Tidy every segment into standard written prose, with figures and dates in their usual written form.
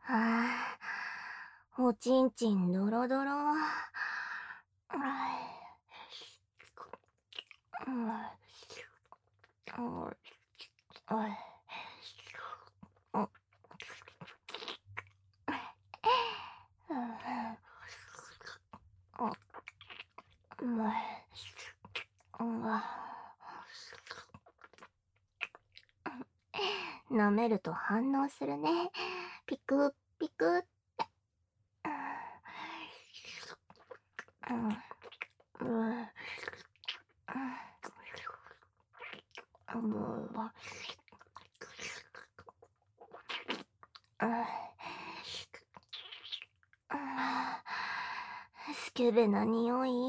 おちんちんドロドロ。舐めると反応するね。ピクピクって。スケベな匂い。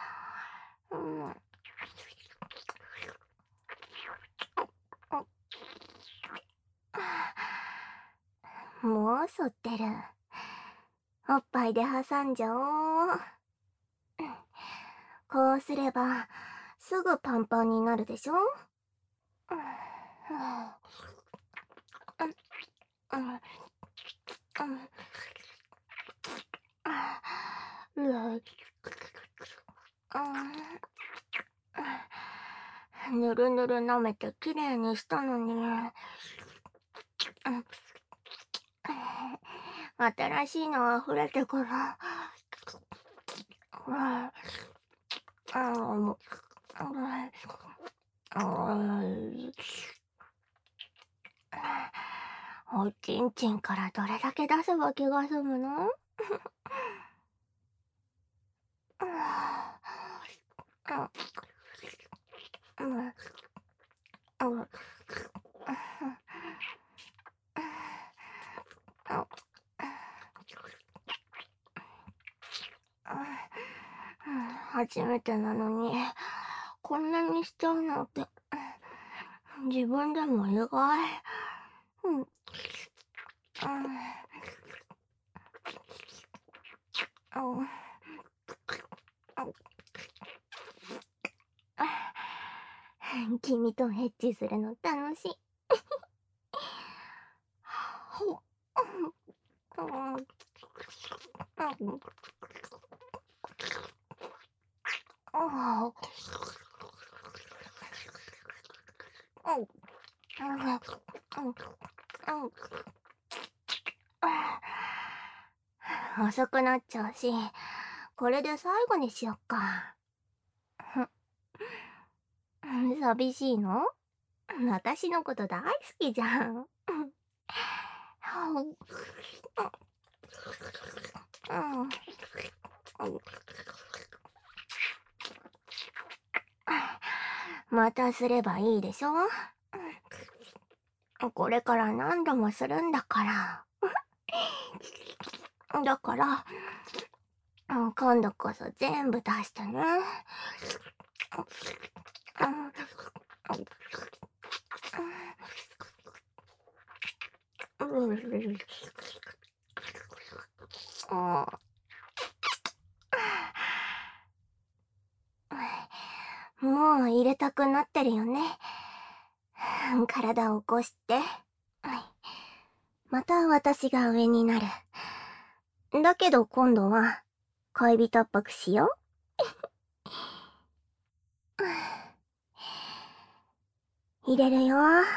もうそってる。おっぱいで挟んじゃおう。こうすればすぐパンパンになるでしょ。ぬるぬる舐めてきれいにしたのに。新しいの溢れてくる。おちんちんからどれだけ出せば気が済むの？初めてなのにこんなにしちゃうなんて自分でも意外。君とエッチするの楽しい。遅くなっちゃうし、これで最後にしよっか。寂しいの？私のこと大好きじゃん。またすればいいでしょ。これから何度もするんだから。だから、今度こそ全部出してね。もう入れたくなってるよね。体を起こして。また私が上になる。だけど今度は恋人っぽくしよう。入れるよ。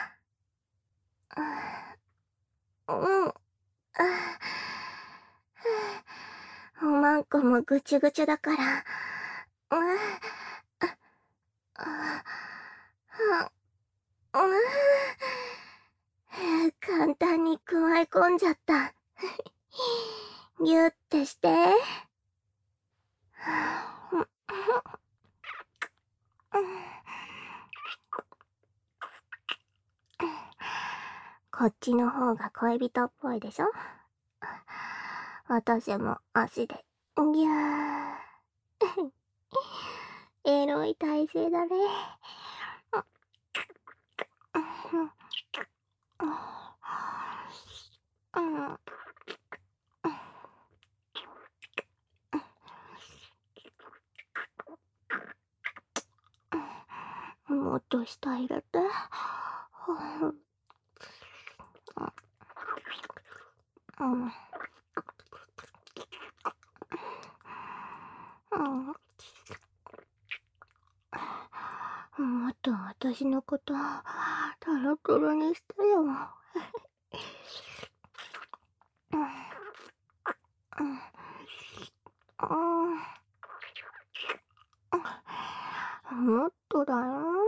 おまんこもぐちゅぐちゅだから。簡単に加え込んじゃった。ギュってして。こっちの方が恋人っぽいでしょ。私も足でギュー。エロい体勢だね。もっと下入れて。 もっと私のことトロトロにしてよ。もっとだよ。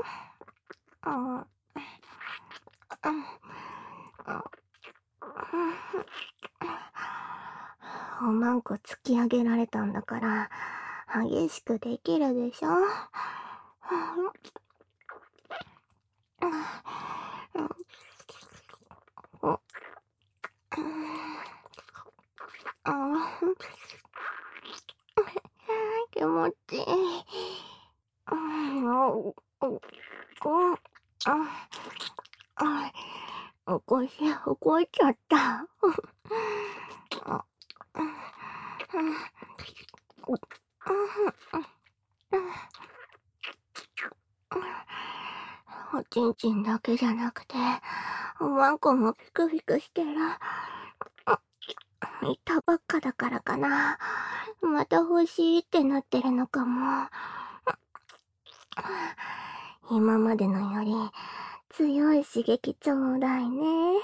おまんこ突き上げられたんだから激しくできるでしょ。気持ちいい。腰動いちゃった。おちんちんだけじゃなくておまんこもピクピクしてる。見たばっかだからかな。また欲しいってなってるのかも。今までのより強い刺激ちょうだいね。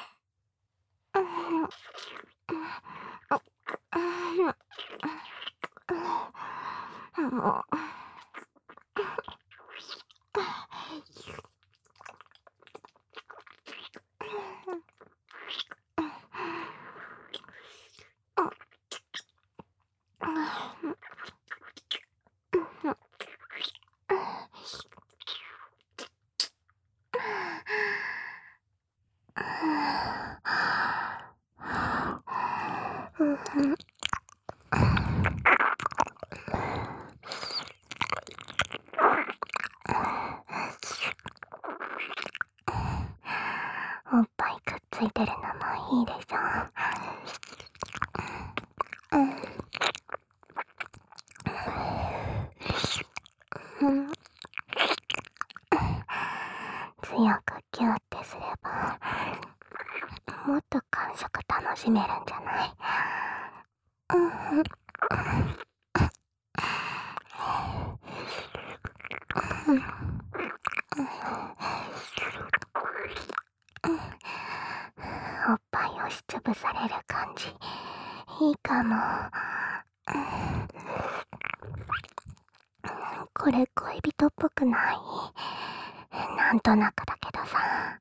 おっぱいくっついてるのもいいでしょ。強くキューってすればもっと感触楽しめるんじゃない？おっぱい押しつぶされる感じいいかも。これ恋人っぽくない？なんとなくだけどさ。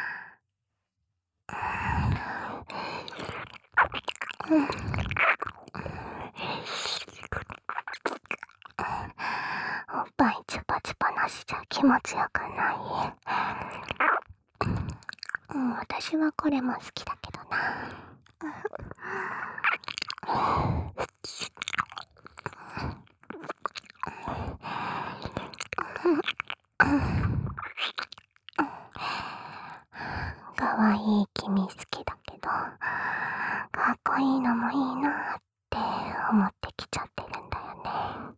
おっぱいチュパチュパなしじゃ気持ちよくない？私はこれも好きだけどな。かわいい君好きだけどかっこいいのもいいなって思ってきちゃってるんだよね。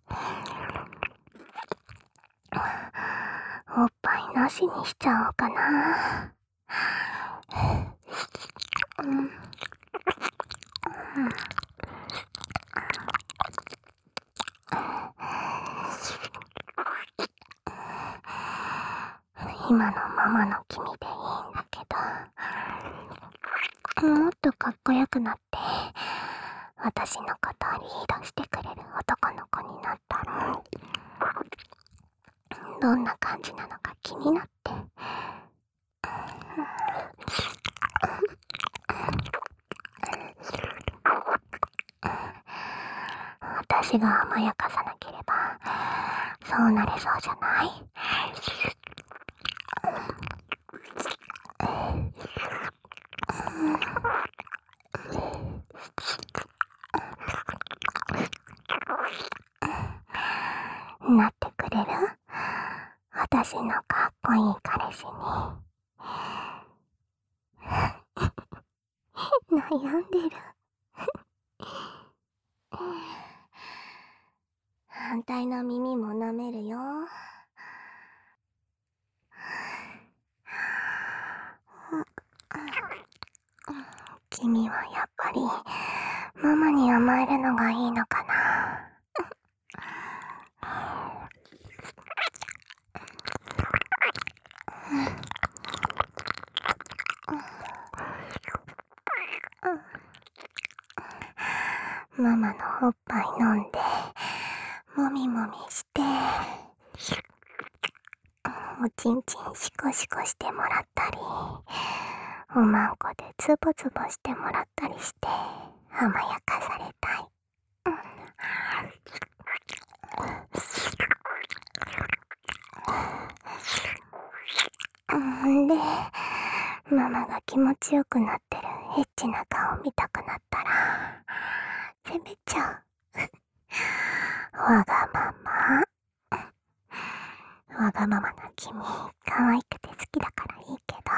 おっぱいなしにしちゃおうかな。今のままの君でいいんだけど、もっとかっこよくなって私のことをリードしてくれる男の子になったらどんな感じなのか気になって。私が甘やかさなければそうなれそうじゃない？なってくれる？私のかっこいい彼氏に。悩んでる。反対の耳も舐めるよ。君はやっぱり、ママに甘えるのがいいのかな。ママのおっぱい飲んで、もみもみして、おちんちんシコシコしてもらったり、おまんこでツボツボしてもらったりして、甘やかされたい。で、ママが気持ちよくなってるエッチな顔見たくなったら、責めちゃう。わがまま。わがままな君、可愛くて好きだからいいけど。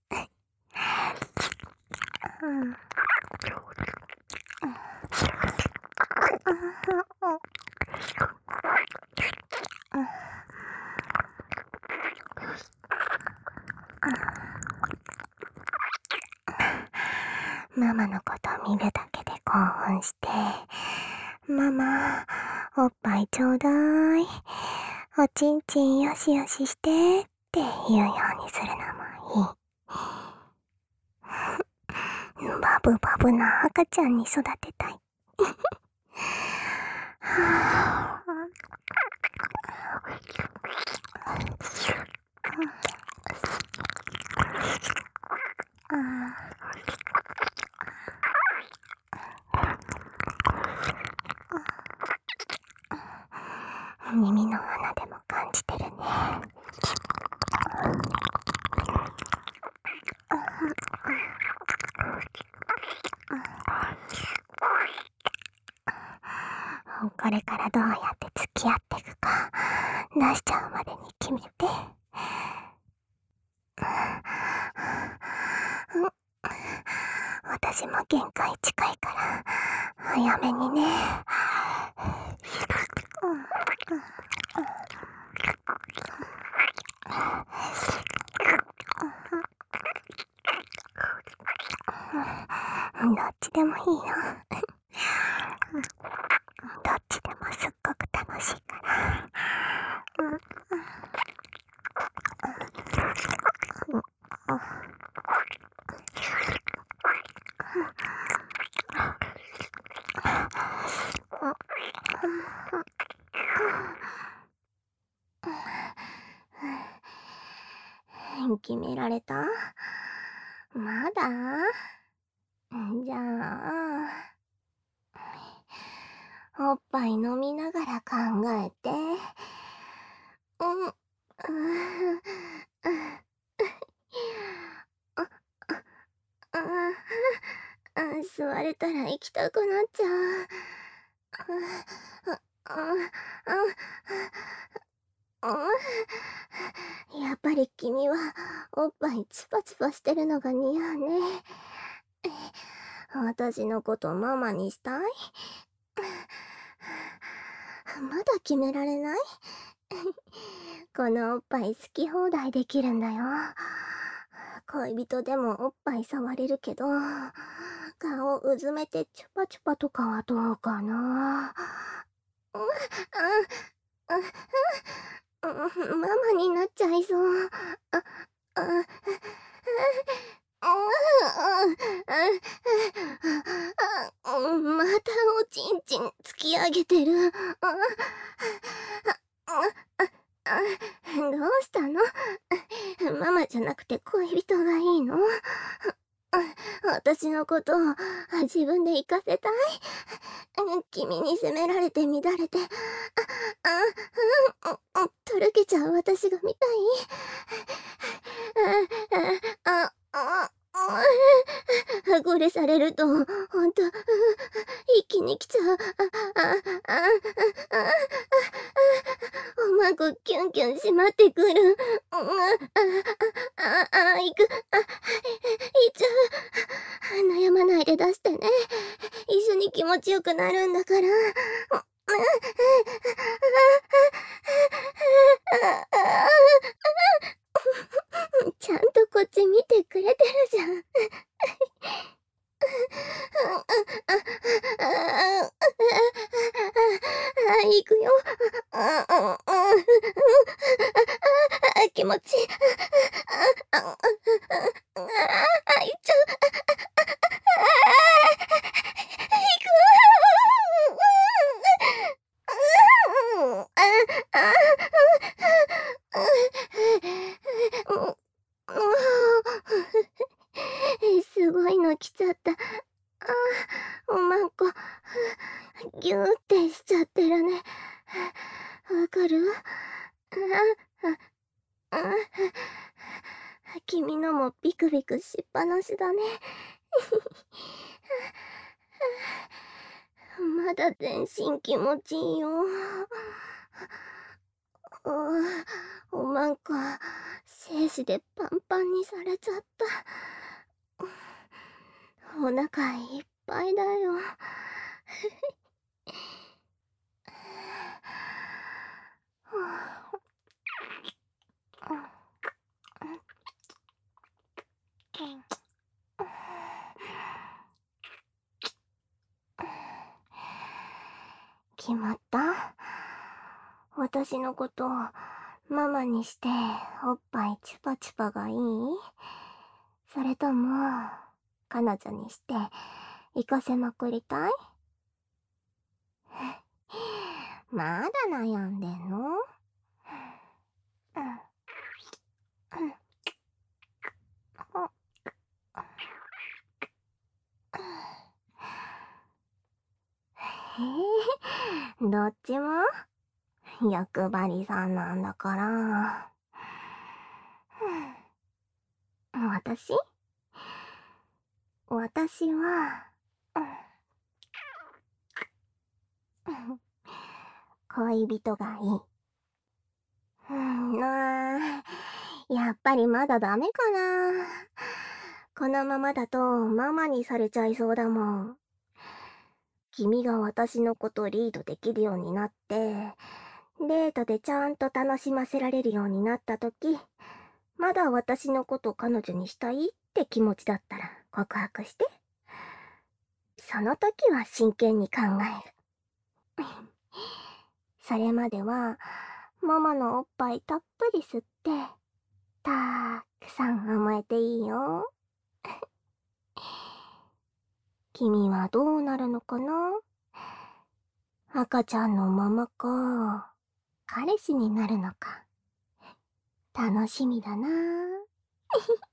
ママのこと見るだけで興奮して、ママ、おっぱいちょうだい。おちんちんよしよししてって言うようにするのもいい。バブバブな赤ちゃんに育てたい。耳の穴でも感じてるね。これからどうやって付き合っていくか出しちゃうまでに決めて。私も限界近いから早めにね。どっちでもいいよ。どっちでもすっごく楽しいから。決められた？まだ？じゃあ、おっぱい飲みながら考えて。座れたら行きたくなっちゃう。やっぱり君はおっぱいチパチパしてるのが似合うね。私のことママにしたい？まだ決められない？このおっぱい好き放題できるんだよ。恋人でもおっぱい触れるけど、顔うずめてチュパチュパとかはどうかな。ママになっちゃいそう。またおちんちん突き上げてる。どうしたの？ママじゃなくて恋人がいいの？私のことを自分で行かせたい？君に責められて乱れて、とろけちゃう私が見たい？これされると、ほんと、一気に来ちゃう。おまんこキュンキュンしまってくる。行く。行っちゃう。悩まないで出してね。一緒に気持ちよくなるんだから。ちゃんとこっち見てくれてるじゃん。 行くよ。気持ちいい。いっちゃう。行く。すごいの来ちゃった。おまんこ、ぎゅーってしちゃってるね。わかる？君のもビクビクしっぱなしだね。まだ全身気持ちいいよ。おまんこ、精子でパンパンにされちゃった。お腹いっぱいだよ。決まった？私のこと、ママにしておっぱいチュパチュパがいい？それとも、彼女にして行かせまくりたい？まだ悩んでんの？どっちも欲張りさんなんだから。私は、恋人がいい。やっぱりまだダメかな。このままだとママにされちゃいそうだもん。君が私のことリードできるようになって、デートでちゃんと楽しませられるようになった時、まだ私のこと彼女にしたいって気持ちだったら告白して。その時は真剣に考える。それまでは、ママのおっぱいたっぷり吸って、たーくさん甘えていいよ。君はどうなるのかな？赤ちゃんのままか、彼氏になるのか。楽しみだな。